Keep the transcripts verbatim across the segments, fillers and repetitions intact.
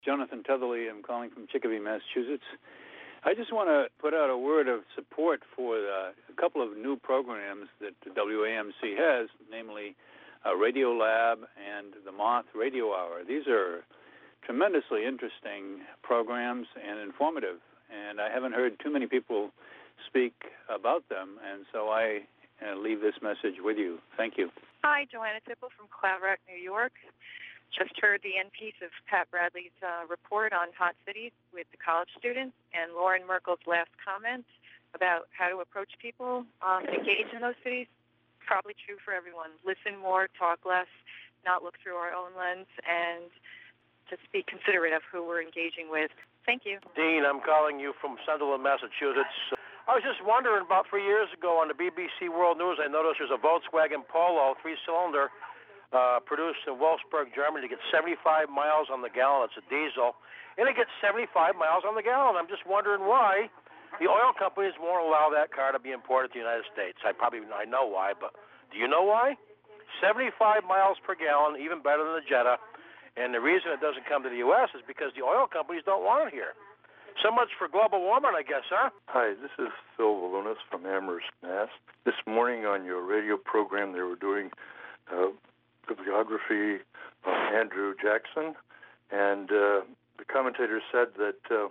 Jonathan Tetherly. I'm calling from Chicopee, Massachusetts. I just want to put out a word of support for uh, a couple of new programs that the W A M C has, namely uh, Radio Lab and the Moth Radio Hour. These are tremendously interesting programs and informative, and I haven't heard too many people speak about them, and so I uh, leave this message with you. Thank you. Hi, Joanna Tipple from Cloud Rock, New York. Just heard the end piece of Pat Bradley's uh, report on hot cities with the college students and Lauren Merkel's last comment about how to approach people, um, engage in those cities. Probably true for everyone. Listen more, talk less, not look through our own lens, and just be considerate of who we're engaging with. Thank you. Dean, I'm calling you from Sunderland, Massachusetts. I was just wondering, about three years ago on the B B C World News, I noticed there's a Volkswagen Polo, three-cylinder, Uh, produced in Wolfsburg, Germany, to get seventy-five miles on the gallon. It's a diesel, and it gets seventy-five miles on the gallon. I'm just wondering why the oil companies won't allow that car to be imported to the United States. I probably I know why, but do you know why? seventy-five miles per gallon, even better than the Jetta, and the reason it doesn't come to the U S is because the oil companies don't want it here. So much for global warming, I guess, huh? Hi, this is Phil Volunas from Amherst, Mass. This morning on your radio program, they were doing uh, bibliography of Andrew Jackson, and uh, the commentator said that uh,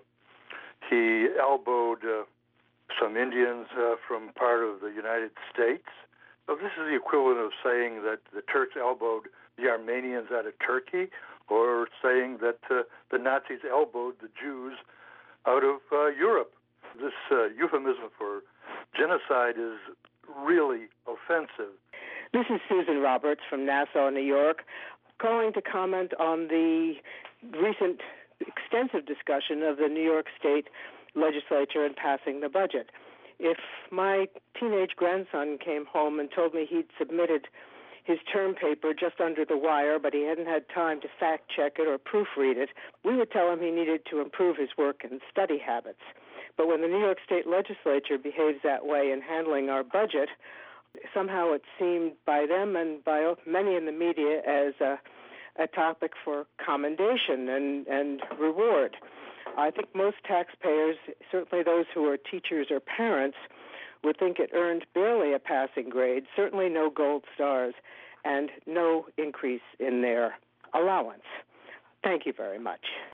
he elbowed uh, some Indians uh, from part of the United States. So this is the equivalent of saying that the Turks elbowed the Armenians out of Turkey, or saying that uh, the Nazis elbowed the Jews out of uh, Europe. This uh, euphemism for genocide is really offensive. This is Susan Roberts from Nassau, New York, calling to comment on the recent extensive discussion of the New York State legislature and passing the budget. If my teenage grandson came home and told me he'd submitted his term paper just under the wire, but he hadn't had time to fact-check it or proofread it, we would tell him he needed to improve his work and study habits. But when the New York State legislature behaves that way in handling our budget, somehow it seemed by them and by many in the media as a, a topic for commendation and, and reward. I think most taxpayers, certainly those who are teachers or parents, would think it earned barely a passing grade, certainly no gold stars, and no increase in their allowance. Thank you very much.